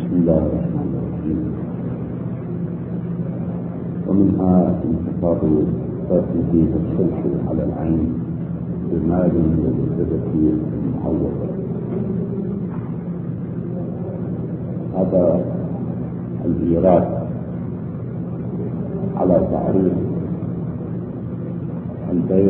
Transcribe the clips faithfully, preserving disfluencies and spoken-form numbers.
بسم الله الرحمن الرحيم. ومنها انتقاد ترتيب الصلح على العين بمال وبالهبة المعوضة. هذا الإيراد على تعريف البيع،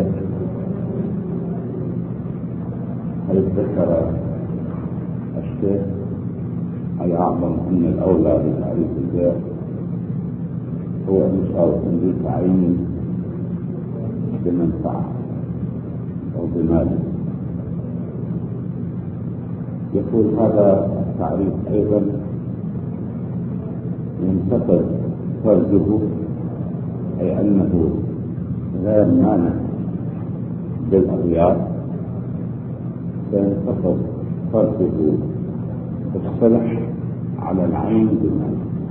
حيث ذكر الشيخ يعلم أن الأولى بتعريف البيع هو إنشاء تمليك عين بمنفعة أو بمال. يقول هذا التعريف أيضا ينتقد فرضه، أي أنه غير مانع بالأغيار، فينتقد فرضه الصلح على العين بالمال،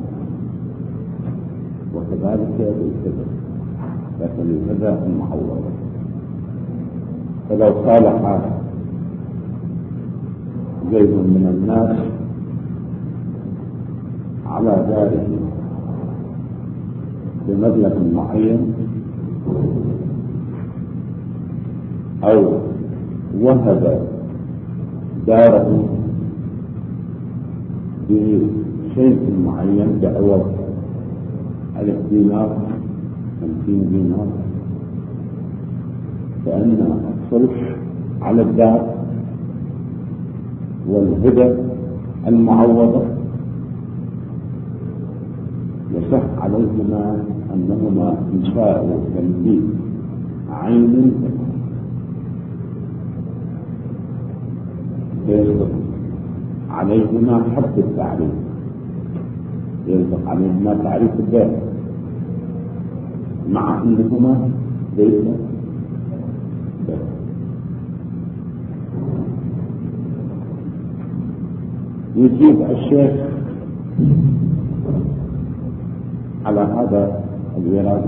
وكذلك بالهبة، لكن الهبة المعوضة. فلو صالح زيد من الناس على داره بمبلغ معين، أو وهب داره بشيء معين بعوض ألف دينار خمسين دينار، فإن الصلح على الدار والهبة المعوضة يصح عليهما أنهما إنشاء تمليك عين فيصدق عليهما حد التعريف، يصدق عليهما تعريف البيع، مع أنهما ليس بيع. يجيب الشيخ على هذا الإيراد.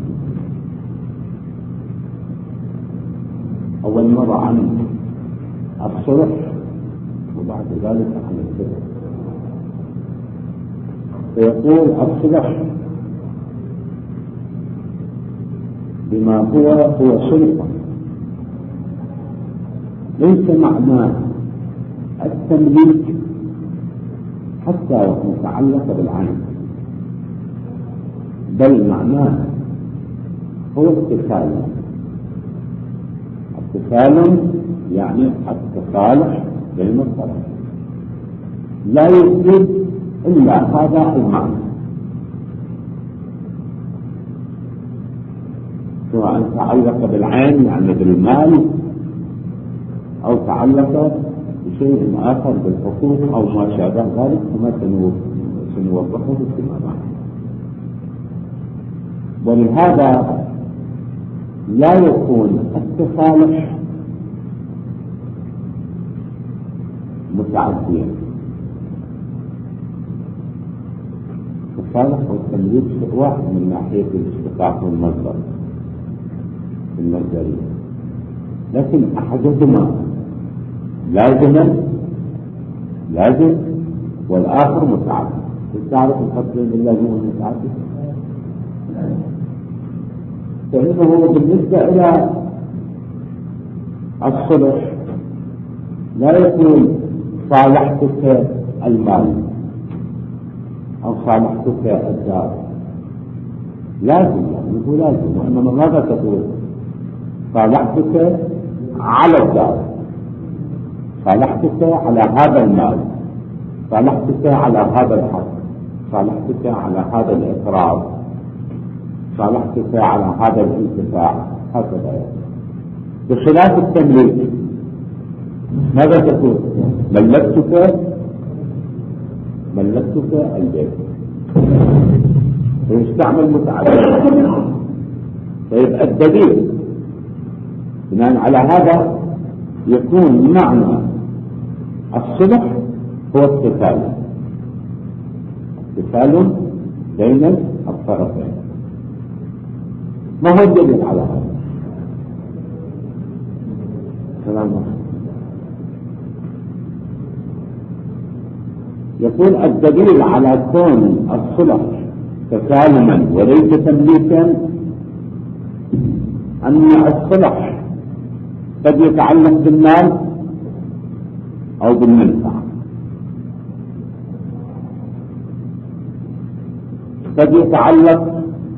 أول مرة عن الصلح وبعد ذلك عن الهبة. فيقول الصلح بما هو هو صلح، ليس معناه التمليك حتى وإن تعلق بالعين، بل معناه هو اتصال. اتصال يعني التصالح بين الطرفين، لا يوجد إلا هذا المعنى، سواء تعلق بالعين يعني بالمال، أو تعلق بشيء آخر بالحقوق أو ما شابه ذلك، كما سنوضحه فيما بعد. ولهذا لا يكون التصالح متعديا. التصالح والتمليك شيء واحد من ناحية الاشتقاق والمصدر المصدرية، لكن أحدهما لازما لازم والآخر متعدد. تعرف الفرق بين اللازم والمتعدد؟ فإنه بالنسبة إلى الصلح لا يكون صالحتك المال أو صالحتك الدار، لازم يعني هو لازم، وإنما ماذا تقول؟ صالحتك على الدار، صالحتك على هذا المال، صالحتك على هذا الحق، صالحتك على هذا الإقرار، صالحتك على هذا الانتفاع، هكذا يعني. بخلاف التمليك ماذا تقول؟ ملكتك ملكتك البيت، فيستعمل متعدد. فيبقى الدليل بناء على هذا يكون معنى الصلح هو اتصال اتصال بين الطرفين. ما هو الدليل على هذا؟ سلام عليكم. يكون الدليل على كون الصلح تسالما وليس تمليكا أن الصلح قد يتعلق بالمال أو بالمنفعة، قد يتعلق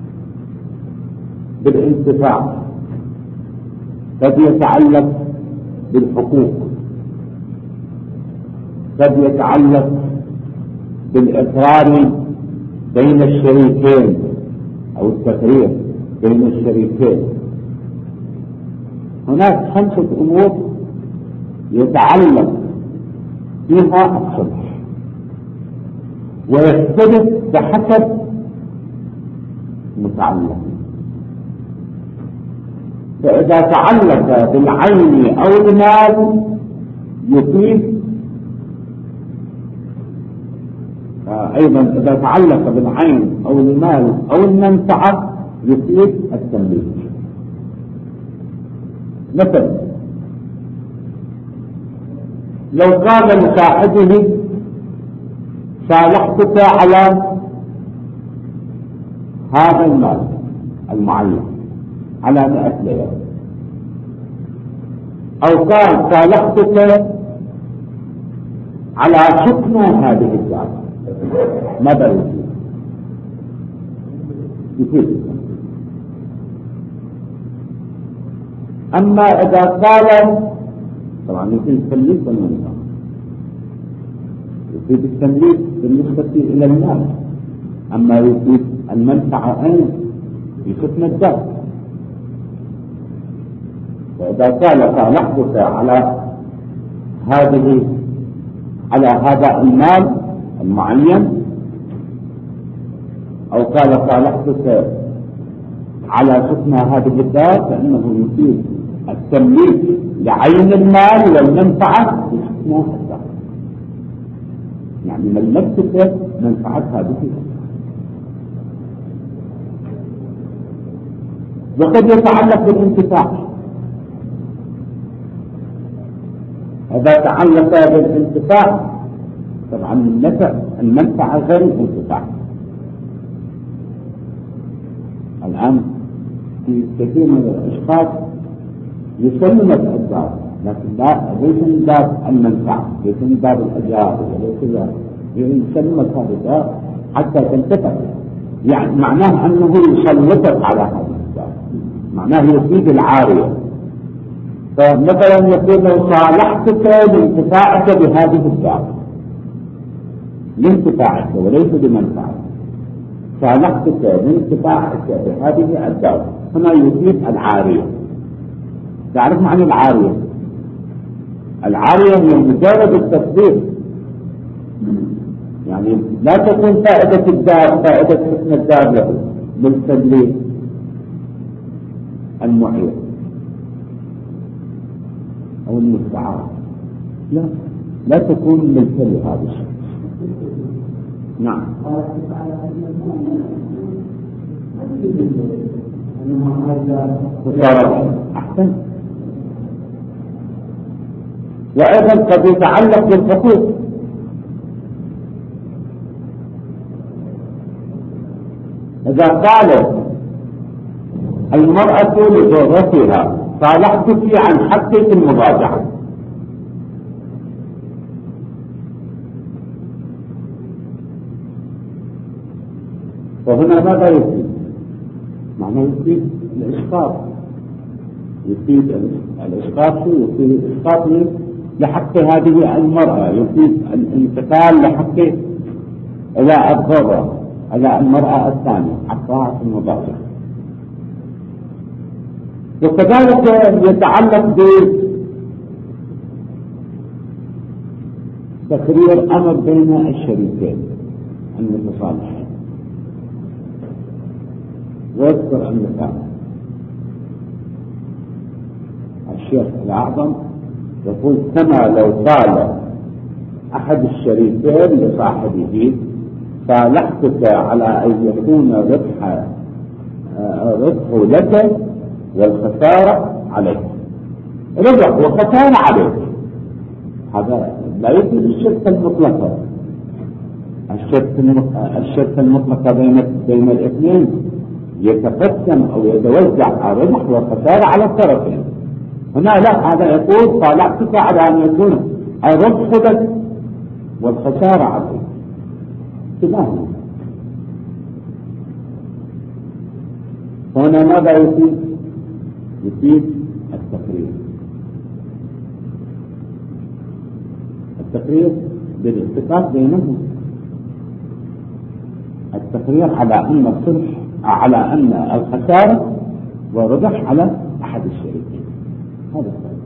بالانتفاع، قد يتعلق بالحقوق، قد يتعلق بالإقرار بين الشريكين أو التفريق بين الشريكين. هناك خمسة أمور يتعلق فيها الصلح ويختلف بحسب متعلق. فإذا تعلق بالعين أو المال يفيد، أيضا إذا تعلق بالعين أو المال أو المنفعة يفيد التمليك. مثلا لو قال لصاحبه صالحتك على هذا المال المعين على مئة ليرة، أو قال صالحتك على سكن هذه الدار، ماذا يفيد؟ يفيد. أما إذا قال، طبعا يفيد التمليك والمنفعة، يفيد التمليك بالنسبة إلى المال، أما يفيد المنفعة أين؟ في سكن الدار. فإذا قال صالحتك على هذه على هذا المال المعين، أو قال صالحتك على سكن هذه الدار، فإنه يفيد التمليك لعين المال والمنفعة في سكن الدار، يعني ملكتك منفعتها به. وقد يتعلق بالانتفاع. إذا تعلق بالانتفاع، طبعا المنفعة غير الانتفاع. الآن في كثير من الأشخاص يسلمك الدار، لكن لا ليس من باب المنفعة، ليس من باب الأجار، وليس يسلمك هذا الدار حتى تنتفع، يعني معناه أنه يسلطك على هذا الدار، معناه يفيد العارية. فمثلا يقول لو صالحتك لانتفاعك بهذه الدار، لانتفاعك وليس بمنفعك، صالحتك لانتفاعك بهذه الدار، هنا يفيد العارية. تعرف معنى العارية؟ العارية هي مجرد التصديق، يعني لا تكون فائدة الدار فائدة حسن الدار له بالتدليل المعير أو المستعار، لا لا تكون ملكا لهذا الشيء. نعم. أحسن. وأيضا قد يتعلق بالحقوق. إذا قالت المرأة لزوجتها صالحتك عن حقك المراجعة، فهنا ماذا يفيد؟ معناه يفيد الإسقاط، يفيد الإسقاط يفيد الإسقاط لحق هذه المرأة، يفيد الانتقال لحق إلى الضرر على المرأة الثانية حقها في المضاجعة. وكذلك يتعلق بتقرير أمر بين الشريكين المتصالحين. واذكر المثال الشيخ الأعظم يقول كما لو قال أحد الشريكين لصاحبه صالحتك على أن يكون ربح ربحه لك والخسارة عليك، ربح وخسارة عليك، هذا لا يفيد الشركة المطلقة، الشركة المطلقة بين بين الاثنين يتقسم أو يتوزع الربح والخسارة على الطرفين. هنا لا، هذا يقول طالعتك على أن يكون الربح لك والخسارة عليك. تماما. هنا ماذا يفيد؟ يفيد التقرير. التقرير بالاتفاق بينهم، التقرير على أن الصلح على أن الخسارة والربح على أحد الشريكين. هذا الصلح.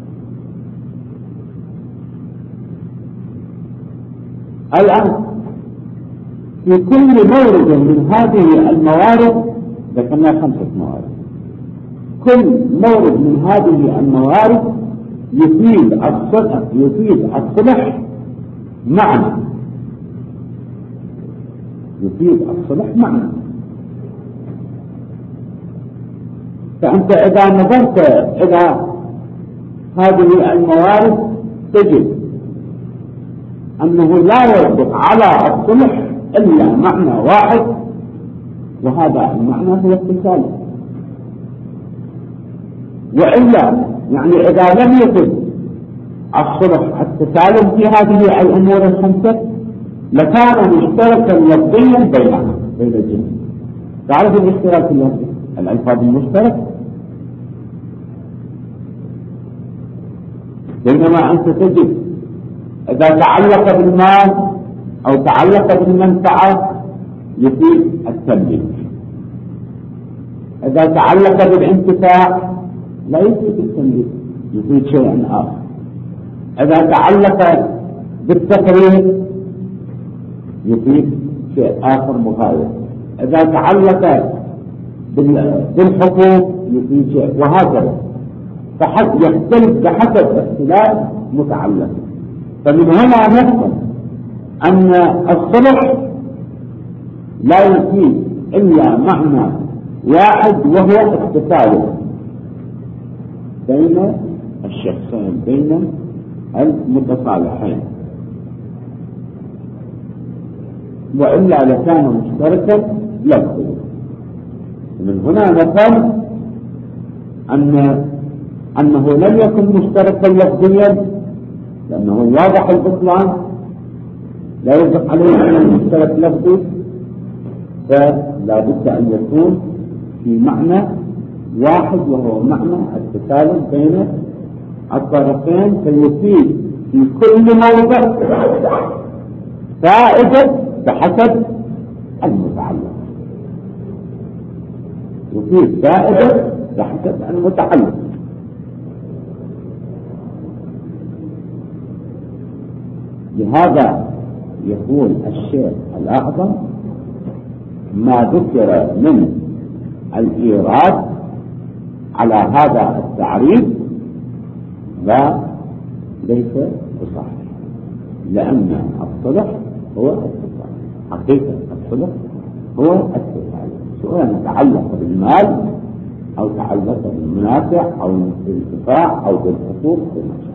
الآن في كل مورد من هذه الموارد ذكرنا خمسة موارد، كل مورد من هذه الموارد يفيد الصلح يفيد الصلح معنى يفيد الصلح معنى. فأنت إذا نظرت إلى هذه الموارد تجد أنه لا يصدق على الصلح إلا معنى واحد، وهذا المعنى هو التسالم. وإلا يعني إذا لم يكن الصلح التسالم في هذه الأمور الخمسة لكان مشتركا لفظيا بينها بين الجنس. تعرف الاشتراك اللفظي؟ الألفاظ المشتركة. بينما أنت تجد إذا تعلق بالمال أو تعلق بالمنفعة يفيد التمليك، إذا تعلق بالانتفاع لا يفيد التمليك، يفيد شيء آخر. إذا تعلق بالتقرير يفيد شيء آخر مغاير، إذا تعلق بالحقوق يفيد شيء، وهكذا. يختلف بحسب اختلاف متعلق. فمن هنا نفهم أن الصلح لا يفيد إلا معنى واحد، وهو التسالم بين الشخصين، بين المتصالحين، وإلا لكان مشتركا لفظيا. من هنا نفهم أن أنه لم يكن مشتركا لفظيا، لأنه واضح البطلان لا يجب عليه أن المشترك لفظي، فلا بد أن يكون في معنى واحد، وهو معنى التسالم بين الطرفين، فيفيد في كل موضع فائدة بحسب المتعلق، يفيد فائدة بحسب المتعلق. لهذا يقول الشيخ الأعظم ما ذكر من الإيراد على هذا التعريف لا ليس بصحيح، لأن الصلح هو التصالح، حقيقة الصلح هو التصالح، سواء تعلق بالمال أو تعلق بالمنافع أو بالانتفاع أو بالحقوق والمشاكل.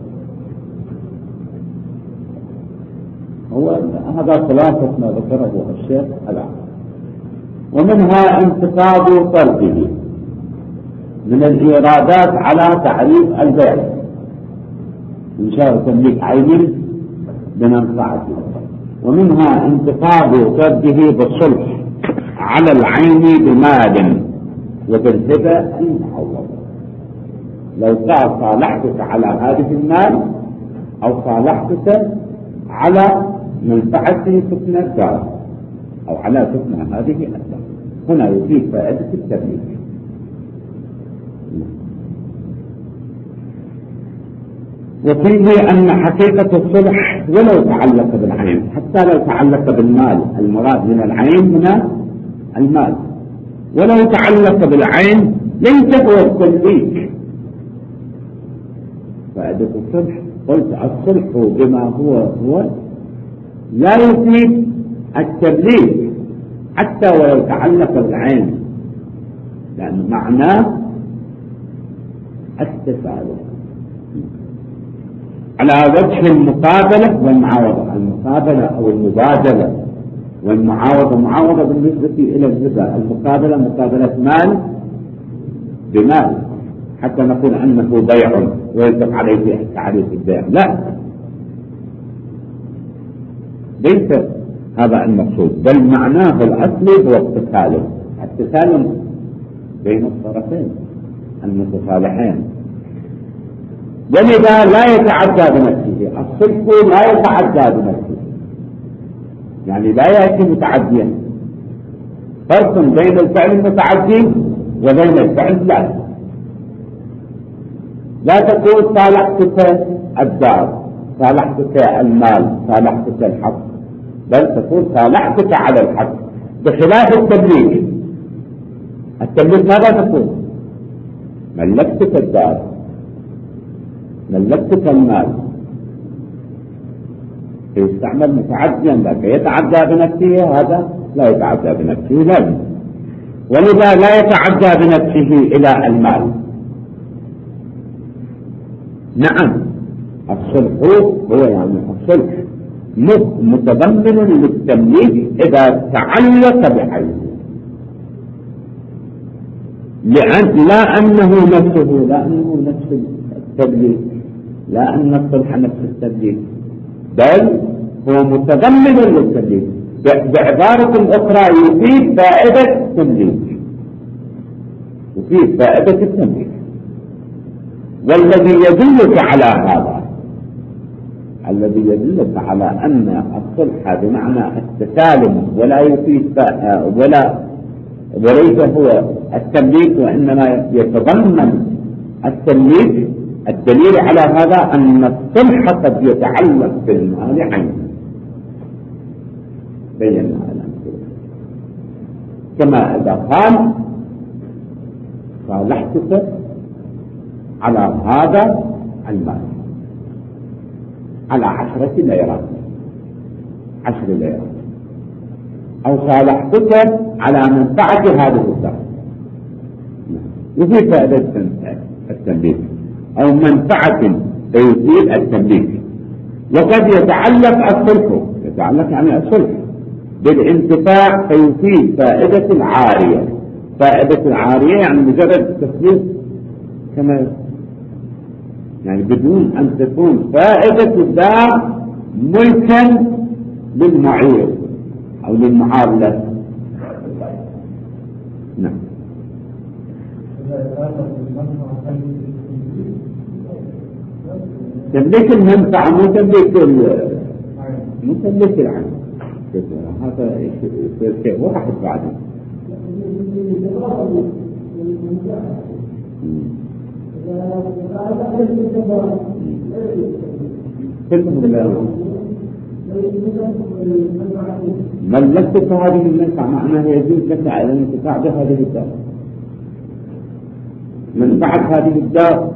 هو هذا خلاصة ما ذكره الشيخ الأعظم. ومنها انتقاد طرده من الإيرادات على تعريف البيع، إنشاء تمليك عين بمنفعته. ومنها انتقاد طرده بالصلح على العين بمال وبالهبة المعوضة. لو قال صالحتك على هذه المال أو صالحتك على منفعته سكن الدار أو على سكن هذه الدار، هنا يفيد فائدة التمليك. وفيه أن حقيقة الصلح ولو تعلق بالعين، حتى لو تعلق بالمال، المراد من العين هنا المال، ولو تعلق بالعين ليس هو التمليك. فائدة الصلح قلت الصلح بما هو هو لا يفيد التمليك حتى ولو تعلق بالعين، لأن معناه التسالم على وجه المقابلة والمعاوضة. المقابلة أو المبادلة والمعاوضة معاوضة بالنسبة إلى الهبة، المقابلة مقابلة مال بمال، حتى نقول أنه بيع ويطلق عليه تعريف البيع. لا، ليس هذا المقصود، بل معناه الأصلي هو التسالم، التسالم بين الطرفين المتصالحين. ولذا لا يتعدى بنفسه، الصلح لا يتعدى بنفسه، يعني لا يأتي متعديا. فرق بين الفعل المتعدي وبين الفعل اللازم. لا تقول صالحتك الدار، صالحتك المال، صالحتك الحق، بل تقول صالحتك على الحق، بخلاف التمليك. التمليك ماذا تقول؟ ملكتك الدار، ملكتك المال، يستعمل متعديا، لكن يتعدى بنفسه هذا لا يتعدى بنفسه لازم. ولذا لا يتعدى بنفسه إلى المال. نعم، الصلح هو يعني الصلح متضمن للتمليك إذا تعلق بعينه، لأن لا أنه نفسه، لا أنه نفس التمليك، لا أن الصلح نفس التمليك، بل هو متضمن للتمليك. بعبارة أخرى يفيد فائدة التمليك، يفيد فائدة التمليك. والذي يدلك على هذا، الذي يدلك على أن الصلح بمعنى التسالم ولا يفيد ولا وليس هو التمليك وإنما يتضمن التمليك، الدليل على هذا أن الصلح قد يتعلق بالمال عينه، بينا على كما إذا قال صالحتك على هذا المال على عشرة ليرات، عشر ليرات، أو صالحتك على منفعة هذه الدار، يفيد فائدة التمليك، أو منفعة فيفيد التمليك. وقد يتعلق الصلح، يتعلق يعني الصلح بالانتفاع فيفيد فائدة العارية. فائدة العارية يعني مجرد التسليم كما يعني بدون أن تكون فائدة الدار ملكا للمعير أو للمعاملة. نعم. تملك المنفعة مو تملك مو تملك العين، هذا شيء واحد بعده. ملكتك هذه المنفعة معناها يجوز لك على الانتفاع بهذه الدار، منفعة هذه الدار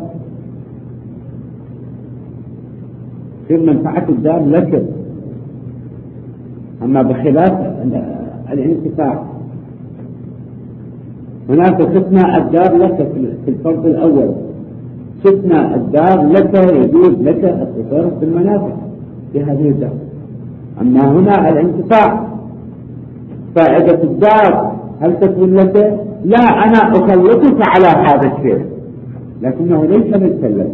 في منفعة الدار لك، أما بخلاف الانتفاع هناك ستنا الدار لك في الفرض الأول، ستنا الدار لك يجوز لك التصرف بالمنافع في هذه الدار. أما هنا الانتفاع فائدة الدار هل تكون لك؟ لا، أنا أسلطك على هذا الشيء لكنه ليس ملكا لك،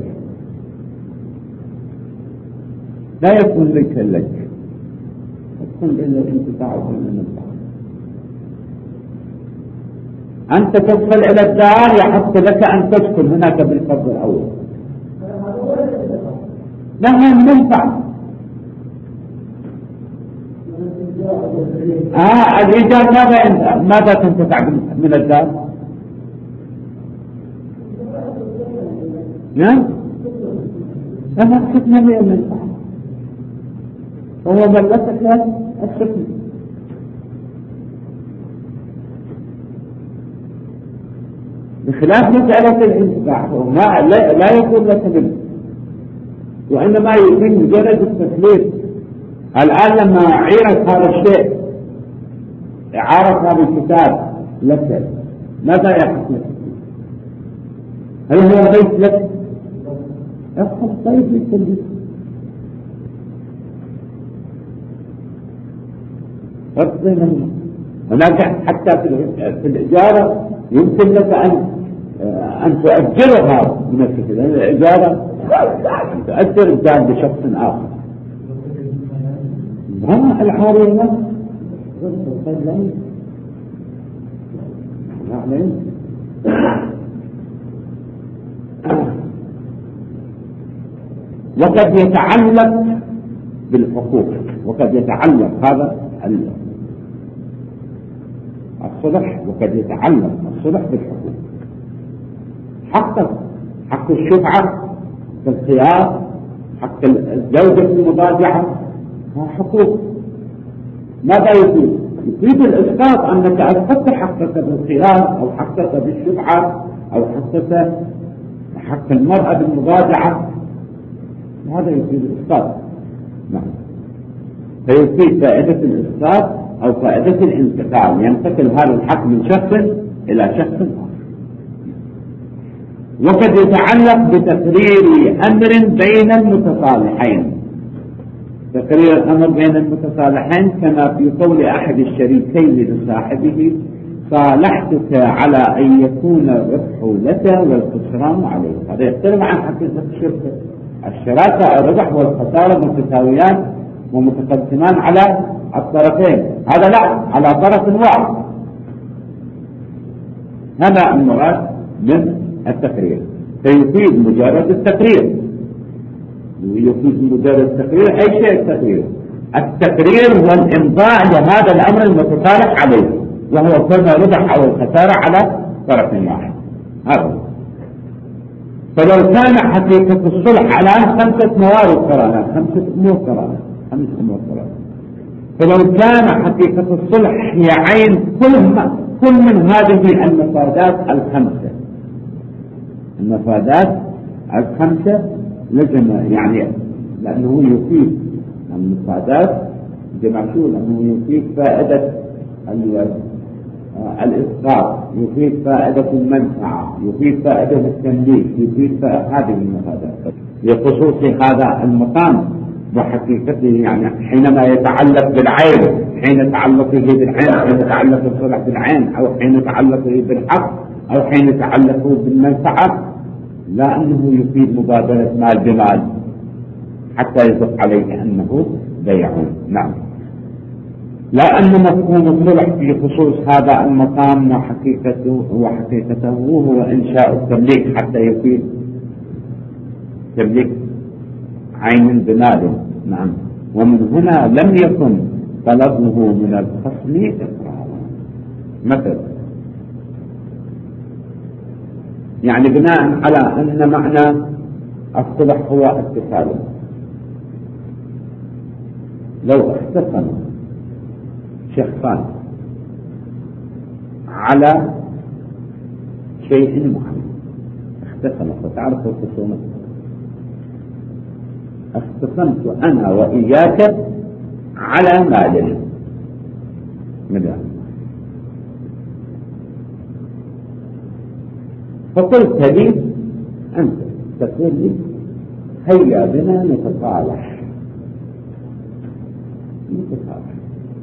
لا يكون ملكا لك، تكون إلا الانتفاع بالمنافع. أنت تدخل إلى الدار يحق لك أن تسكن هناك بالفرض الأول، لها منفعة. آه الإيجار ماذا ماذا تنتفع من الدار؟ نعم، لها سكنة من المنفعة، وهو ملكك السكنة. بخلاف مسألة الانتفاع ما لا, لا يكون لك منه، وإنما يكون مجرد التسليم. الآن لما عيرت هذا الشيء، إعارة هذا الكتاب لك، ماذا يحدث لك؟ هل هو بيت لك؟ يحصل طيب للتلبيس. فرق بينهما. هناك حتى في الإجارة يمكن لك أن أن تؤجرها بنفسك، لأن الإجارة تؤجر الدار بشخص آخر. لا العارية لا لا وقد يتعلق بالحقوق، وقد يتعلق هذا الصلح، وقد يتعلق الصلح بالحقوق. حق حق الشفعة في الخيار، حق الزوجة في المضاجعة، حقوق. ماذا يفيد؟ يفيد الإسقاط أنك أسقطت حقك بالخيار أو حقك بالشفعة أو حقك حق المرأة بالمضاجعة، هذا يفيد الإسقاط. نعم. فيفيد فائدة الإسقاط أو فائدة الانتقال، ينتقل هذا الحق من شخص إلى شخص آخر. وقد يتعلق بتقرير أمر بين المتصالحين، تقرير الأمر بين المتصالحين كما في قول أحد الشريكين لصاحبه: صالحتك على أن يكون الربح لك والخسران عليك. هذا يختلف عن حقيقة الشركة. الشراكة الربح والخسارة متساويان ومتقسمان على الطرفين، هذا لا، على طرف واحد. هذا المراد من التقرير. فيفيد مجرد التقرير، يفيد مجرد التقرير أي شيء التقرير. التقرير هو الإمضاء لهذا الأمر المتصالح عليه، وهو كون ربح أو الخسارة على طرف واحد. هذا فلو كان حقيقة الصلح على خمسة موارد قرانات، خمسة أمور قرانات، خمسة أمور قرانات. فلو كان حقيقة الصلح هي عين كل كل من هذه المفادات الخمسة، المفادات الخمسة لزم يعني، لأنه يفيد المفادات جمعته، لأنه يفيد فائدة الإسقاط، يفيد فائدة المنفعة، يفيد فائدة التمليك، يفيد فائدة هذه المفادات لخصوص هذا المقام وحقيقته. يعني حينما يتعلق بالعين، حين يتعلق به بالعين، حين يتعلق الصلح بالعين، أو حين يتعلق به بالحق، أو حين يتعلق بالمنفعة، لا أنه يفيد مبادرة مال بمال حتى يصح عليه أنه بيع. نعم. لا أن مفهوم الصلح في خصوص هذا المقام وحقيقته وحقيقته هو إنشاء التمليك حتى يفيد تمليك عين بمال. نعم. ومن هنا لم يكن طلبه من الخصم إقرارا. مثلا يعني بناء على أن معنى الصلح هو التسالم، لو اختصم شخصان على شيء معين، اختصم، فتعرف الخصومة، اختصمت أنا وإياك على مال مليون، فقلت لي أنت تقول لي هيا بنا نتصالح نتصالح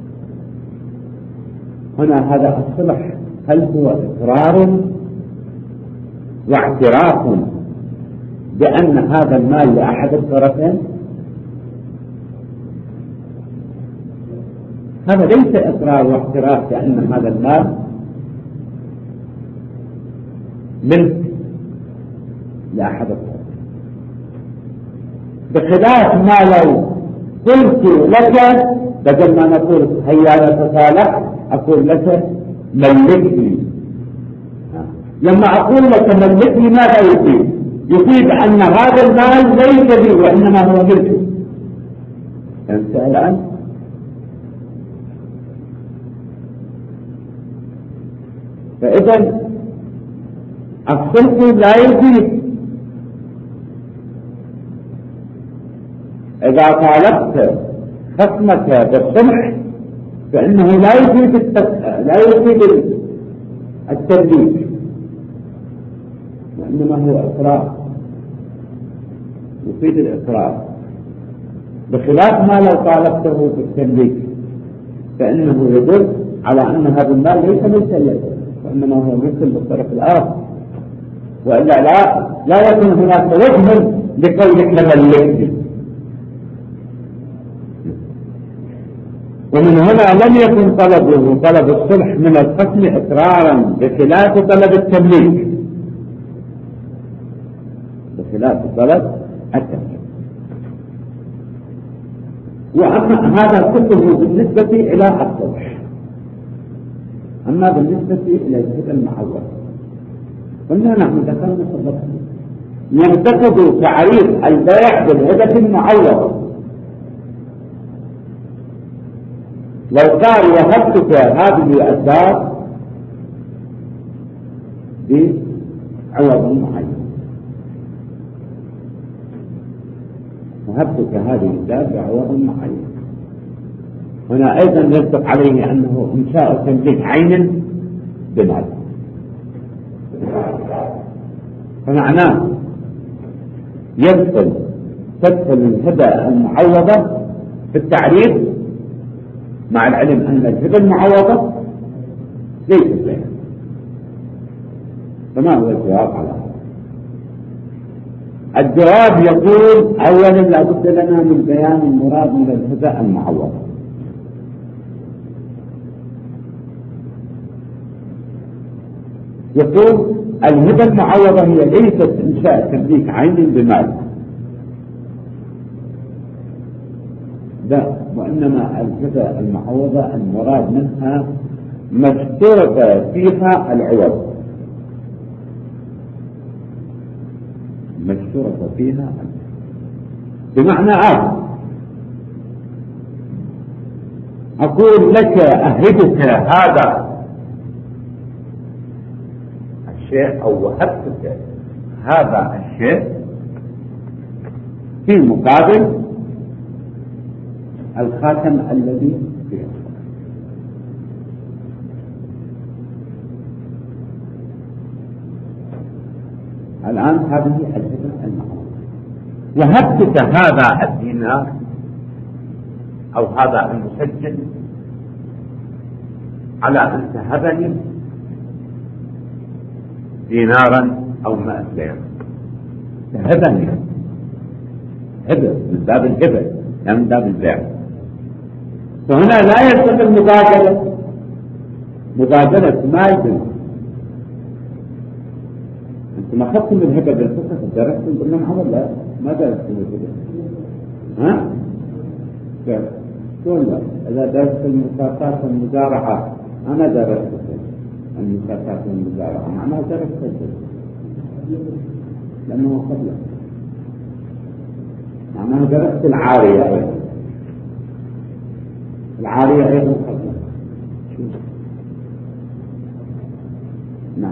هنا هذا الصلح هل هو إقرار واعتراف بأن هذا المال لأحد الطرفين؟ هذا ليس إقرار واعتراف بأن هذا المال ملك لأحد الطرفين، بخلاف ما لو قلت لك بدل ما نقول هيا نتصالح أقول لك ملكني. لما أقول لك ملكني ماذا يفيد؟ يفيد أن هذا المال ليس لي وإنما هو ملكي. فهمت الآن؟ فإذا الصلح لا يفيد. إذا طالبت خصمك بالصلح فإنه لا يفيد التف... لا يفيد التدليك، وإنما هو إقرار، يفيد الإقرار، بخلاف ما لو طالبته بالتدليك. فإنه يدل على أن هذا المال ليس ملكا له، وإنما هو ملك للطرف الآخر، وإلا لا لا يكون هناك وجه لقولك ملكني. ومن هنا لم يكن طلبه طلب الصلح من الخصم إقرارا بخلاف طلب التمليك، بخلاف طلب التمليك. وأما هذا كله بالنسبة إلى الصلح. أما بالنسبة إلى الهبة المعوضة قلنا نحن ذكرنا سبقا ينتقد تعريف البيع بالهبة المعوضة. لو قال وهبتك هذه الدار بعوض معين، وهبتك هذه الدار بعوض معين، هنا أيضا يصدق عليه أنه إنشاء تمليك عين بمال، فمعناه يدخل تدخل الهبة المعوضة في التعريف، مع العلم أن الهبة المعوضة ليست بيع. فما هو الجواب على هذا؟ الجواب يقول أولا لا بد لنا من بيان المراد من الهبة المعوضة. يقول الهبة المعوضة هي ليست إنشاء تمليك عين بمال، لا، وإنما الهبة المعوضة المراد منها مشترط فيها العوض، مشترط فيها بمعنى آخر أقول لك أهبك هذا الشيء أو وهبتك هذا الشيء في مقابل الخاتم الذي فيه. الآن هذه الهبة المعوضة. وهبتك هذا الدينار أو هذا المسجل على أن تهبني دينارا أو مائة ليرة، تهبني هبة من باب الهبة لا من باب البيع. فهنا لا يلزم مبادلة مبادلة مال بمال. أنتم أخذتم الهبة بالفقه درستم بالنمع ولا ما درستم الهبة؟ ها؟ شلون لا؟ إذا درست المساقات والمزارعة أنا درست المساقات والمزارعة معناه درست الهبة لأنه قبله، معناه درست العارية أيضا، العارية أيضا قبله. نعم.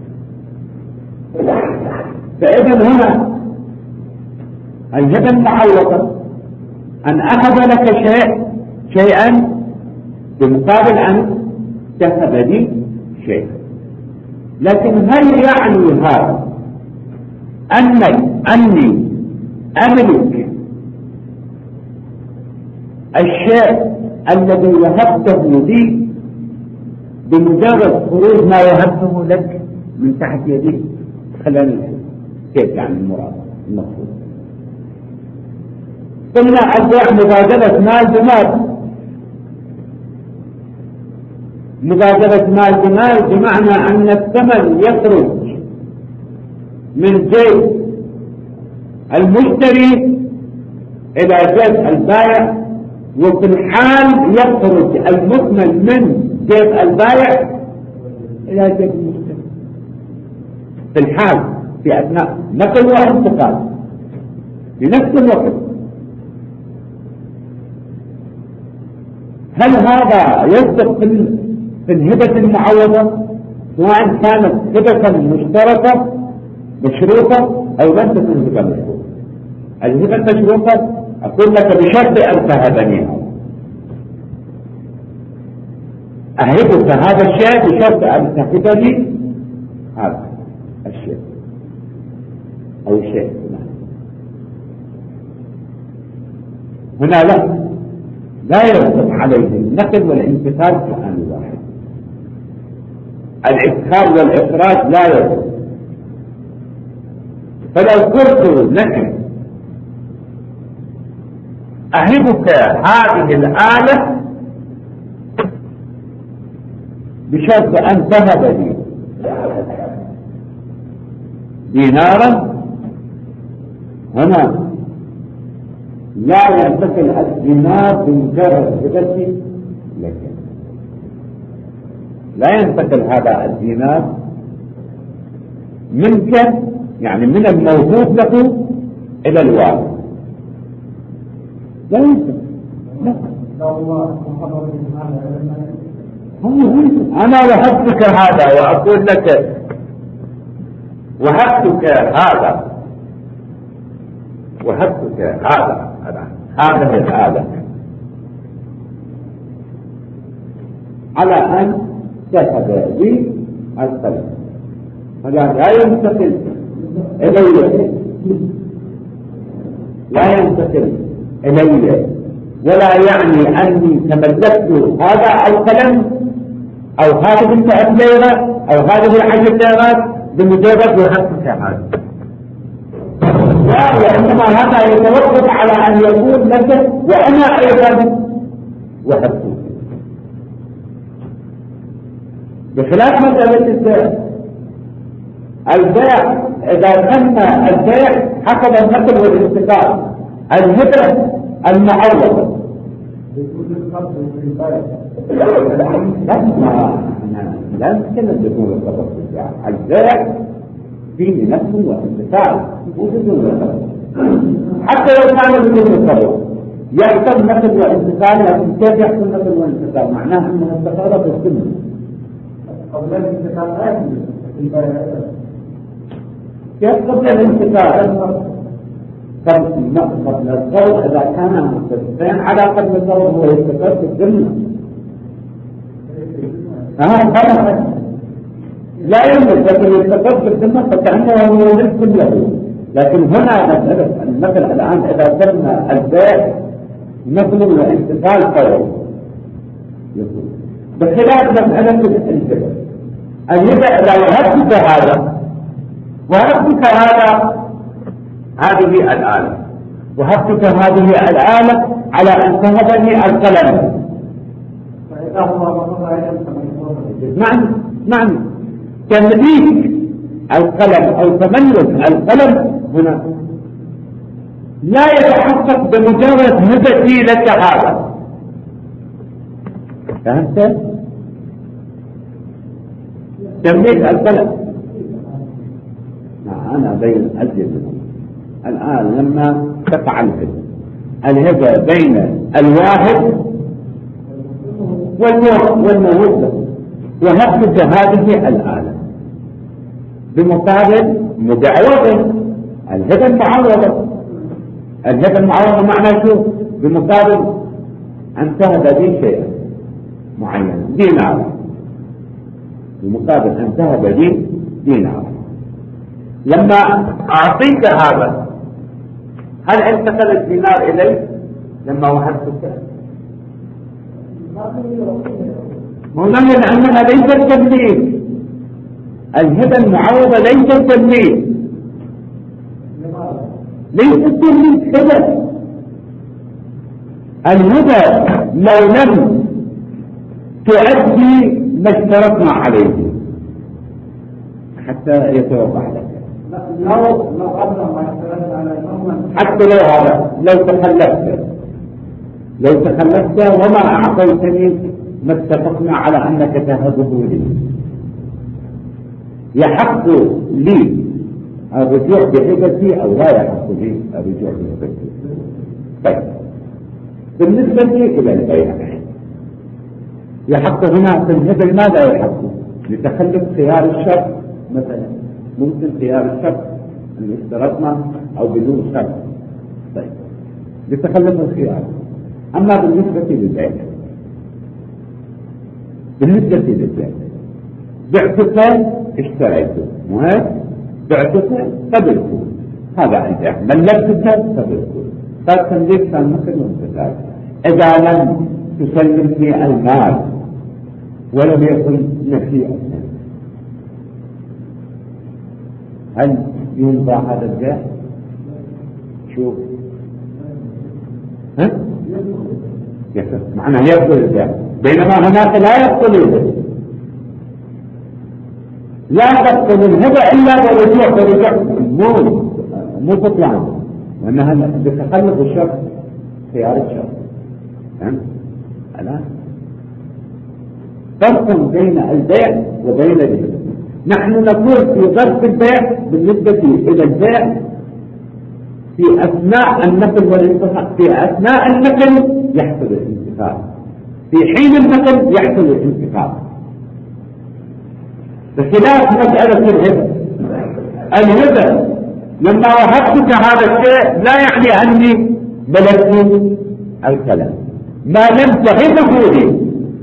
فإذا هنا الهبة المعوضة أن أخذ لك شيء شيئا بمقابل أن تهب لي شيء، لكن هل يعني هذا أنك أني أملك الشيء الذي وهبته لي بمجرد خروج ما وهبته لك من تحت يدي؟ خلاني كيف يعني المراد المقصود؟ قلنا البيع مبادلة مال بمال، مبادلة مال بمال بمعنى أن الثمن يخرج من جيب المشتري إلى جيب البائع، وفي الحال يخرج المثمن من جيب البائع إلى جيب المشتري في الحال، في أثناء نقل وانتقال في نفس الوقت. هل هذا يصدق في الهبة المعوضة سواء كانت هبة مشتركة مشروطة أو لم تكن هبة مشروطة؟ الهبة المشروطة أقول لك بشرط أن تهبنيها، أهبك هذا الشيء بشرط أن تهبني هذا الشيء أو الشيء. هنا لا لا يوجب عليه النقل والانتقال في آن واحد. الإدخال والإخراج لا يوجب. فلو قلت لك أهبك هذه الآلة بشرط أن تهب لي دينارا، هنا لا ينتقل الدينار بمجرد هبتي لك، لا ينتقل هذا الدينار منك يعني من الموهوب له إلى الوارث، لا ينتقل. أنا وهبتك هذا وأقول لك وهبتك هذا وهبتك هذا هذه الآلة على أن تهب لي القلم، فلا لا ينتقل إلي لا ينتقل إلي ولا يعني أني تملكت هذا القلم أو هذه المئة ليرة أو هذه العشر ليرات بمجرد وهبتك هذا، لا، وإنما هذا يتوقف على أن يقول لك وأنا أيضا وهبتك، بخلاف مسألة البيع. البيع إذا تم البيع حسب النقل والانتقال، الهبة المعوضة لا نتكلم بدون الخبر في البيع. البيع فيه نقل وانتقال بدون الخبر، حتى لو كان بدون الخبر يحصل نقل وانتقال، لكن كيف يحصل نقل وانتقال؟ معناه أنه استقر في السنة قبل الانتقال لا يمكن في البيع. كيف قبل الانتقال؟ قبل القول إذا كان مختلفين على قبل القول هو يستقر في الذمة. آه لا يمكن لكن يستقر في الذمة فكأنه هو ملك كله. لكن هنا مسألة المثل الآن إذا تم البيع نقل وانتقال قول، بخلاف مسألة الهبة. الهبة إذا وهبتك هذا وهبتك هذا هذه الآلة وهبتك هذه الآلة على أن تهبني القلم، معنى معنى تمليك القلم أو تملك القلم هنا لا يتحقق بمجرد هبتي لك هذا. فهمت؟ تمليك القلم أنا بين أجل الآن لما تقع الهبة الهبة بين الواحد والموهوب وهبتك هذه الآلة بمقابل متعوض. الهبة المعوضة الهبة المعوضة معناه شو؟ بمقابل أن تهب لي شيئا معين دينار، بمقابل أن تهب لي دينار. لما أعطيك هذا هل انتقل الدينار إلي لما وهبتك؟ مهم لأنها ليست تمليك. الهبة المعوضة ليست تمليك، ليست تمليك هبة. الهبة لو لم تؤدي ما اشترطنا عليه حتى يتوضح لك، لو لو قبل ما اشترطنا على حتى لو هذا لو تخلفت لو تخلفت وما أعطيتني ما اتفقنا على أنك تهبه لي، يحق لي الرجوع بهبتي أو لا يحق لي الرجوع بهبتي. طيب بالنسبة إلى البيع يحق هنا في الهبة ماذا يحق؟ لتخلف خيار الشرط مثلا، ممكن خيار الشرط أن اشترطنا أو بدون شرط. طيب لتخلف الخيار. أما بالنسبة للبيع بالنسبة للبيع بعتك اشتريته مهم بعتك قبلته، هذا البيع. ملكتك قبلته، صار تمليك كان مثل وانتقال. إذا لم تسلمني المال ولم يكن نسيئة هل ينبع هذا البيع؟ شوف ها؟ معناه يبطل البيع، بينما هناك لا يبطل البيع، لا تبطل الهبة إلا برجوع برجوع مو مو بطلان، لأنها بتخلف الشخص خيار الشخص. فهمت؟ الآن فرق بين البيع وبين الهبة. نحن نقول في ظرف البيع بالنسبة إلى البيع في أثناء النقل والانتقال، في أثناء النقل يحصل الانتقال، في حين النقل يحصل الانتقال، بخلاف مسألة الهبة. الهبة لما وهبتك هذا الشيء لا يعني أني ملكت الكلام ما لم تهبه لي.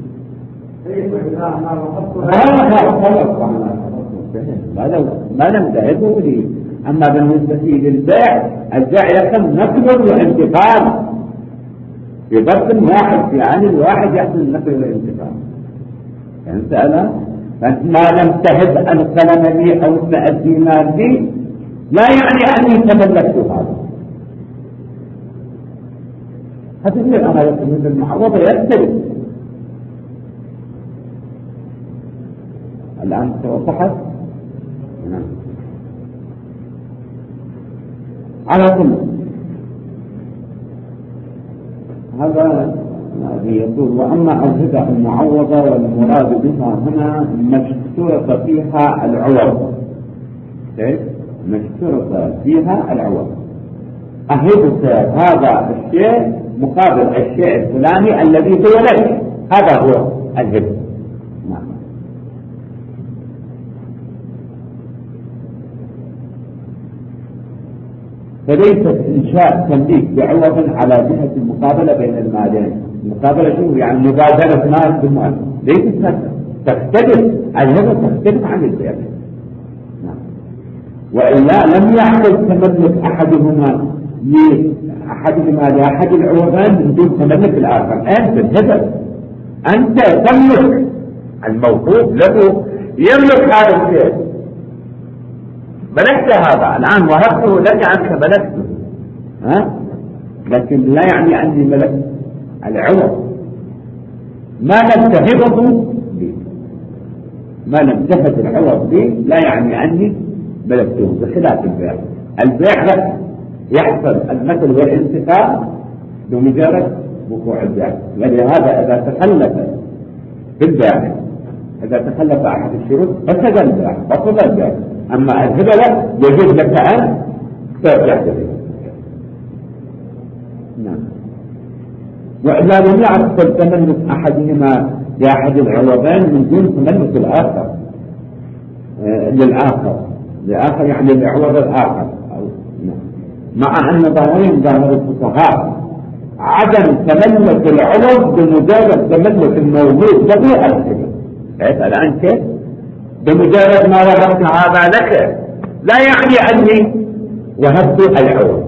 ما لم تهبه لي. أما بالنسبة للبيع، البيع يحصل نقل وانتقال في ظرف واحد، في عام واحد يحصل نقل وانتقال. فهمت أنا؟ ما لم تهب الكلام لي أو الدينار لي لا يعني أني تملكت هذا. هذا اللي أنا يقول المعوضة يختلف. الآن توضحت؟ نعم. على كل هذا يقول: وأما الهبة المعوضة والمراد بها هنا ما اشترط فيها العوض. كيف؟ ما اشترط فيها العوض. أهبت هذا الشيء مقابل الشيء الفلاني الذي هو لك، هذا هو الهبة. نعم. فليست إنشاء تمليك بعوض على جهة المقابلة بين المالين. المقابلة شو يعني؟ مبادلة مال بالمال. ليست تختلف، الهبة تختلف عن البيع. نعم. وإلا لم يحصل تملك أحدهما لأحدهما لأحد العوضين من دون تملك الآخر. أنت الهبة أنت تملك الموهوب له، يملك هذا الشيء، ملكت هذا الآن وهبته لك أنت ملكته، ها؟ لكن لا يعني أني ملكت العوض. ما لم تهبه لي، ما لم تهب العوض لي لا يعني أني ملكته، بخلاف البيع. البيع لا يحصل المثل والانتقال بمجرد وقوع البيع، ولهذا إذا تخلف بالبيع، إذا تخلف أحد الشروط فسد البيع بطل البيع. أما الهبة لا، يجوز لك أن ترجع به. نعم. وإذا لم يحصل تملك أحدهما لأحد العوضين من دون تملك الآخر آه للآخر لآخر يعني العوض الآخر. نعم. مع أن ظاهرين ظاهر الفقهاء عدم تملك العوض بمجرد تملك الموجود له الهبة. الآن كيف؟ بمجرد ما وهبت هذا لك لا يعني أني وهبت العوض،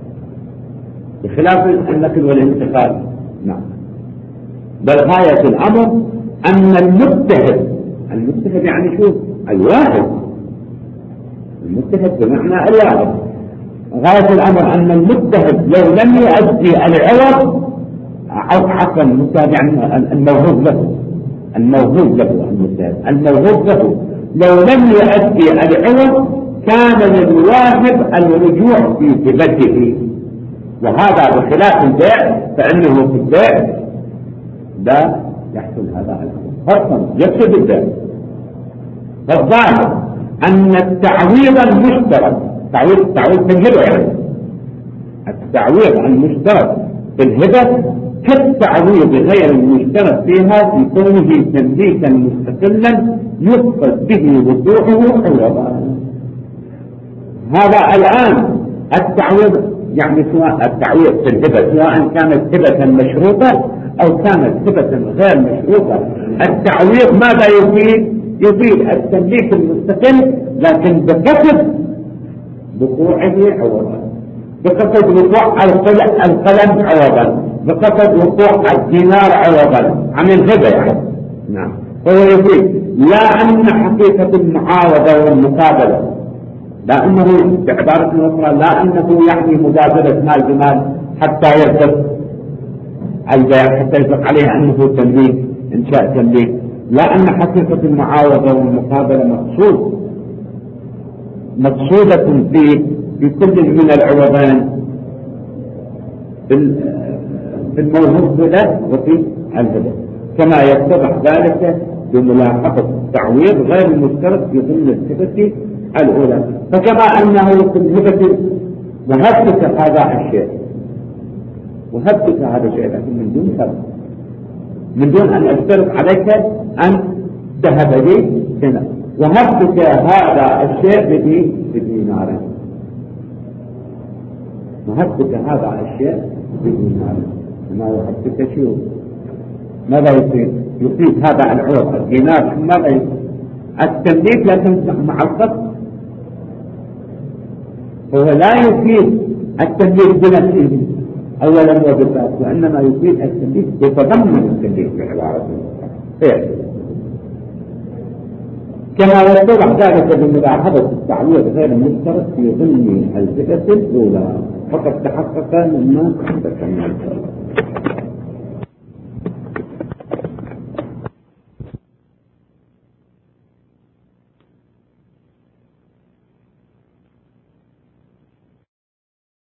بخلاف النقل والانتقال. نعم. بل غاية الأمر أن المتهب، المتهب يعني شو؟ الواحد، المتهب بمعنى الواحد. غاية الأمر أن المتهب لو لم يؤدي العوض أو حقا المتهب يعني الموهوب له، الموهوب له المتهب الموهوب له لو لم يؤدي العوض كان للواهب الرجوع في هبته، وهذا بخلاف البيع، فإنه في البيع لا يحصل هذا الأمر. فرقا يفسد البيع. فالظاهر أن التعويض المشترك، تعويض التعويض في الهبة يعني التعويض المشترك في الهبة كالتعويض غير المشترك فيها في كونه تمليكا مستقلا يقصد به وقوعه عوضا. هذا الآن التعويض يعني سواء التعويض في الهبة سواء كانت هبة مشروطة أو كانت هبة غير مشروطة، التعويض ماذا يفيد؟ يفيد التمليك المستقل لكن بقصد وقوعه عوضا، بقصد وقوع القلم عوضا. بقصد وقوع الدينار عوضا عن الهبة يعني. نعم. فهو يقول لا أن حقيقة المعاوضة والمقابلة، لا أنه بعبارة أخرى لا أنه يعني مبادلة مال بمال حتى يصدق البيع، حتى يصدق عليه أنه تمليك إنشاء تمليك، لا أن حقيقة المعاوضة والمقابلة مقصود مقصودة في في كل من العوضين في الموهوب له وفي الهبة، كما يتضح ذلك بملاحظة التعويض غير المشترك في ضمن الهبة الأولى. فكما أنه في الهبة وهبتك هذا الشيء وهبتك هذا الشيء لكن من دون شرط، من دون أن أشترط عليك أن تهب لي هنا، وهبتك هذا الشيء بدينار، وهبتك هذا الشيء بدينار. ما وهبتك شو ماذا يصير؟ يصيب هذا العوض الدينار ماذا يصير؟ التمليك لكن مع القسط، هو لا يفيد التمليك بنفسه اولا وبالذات، وانما يفيد التمليك يتضمن التمليك بعبارة اخرى. كما يتضح ذلك بملاحظة التعويض غير المشترك في ضمن الهبة الأولى، فقد تحقق مما تحدث عنه.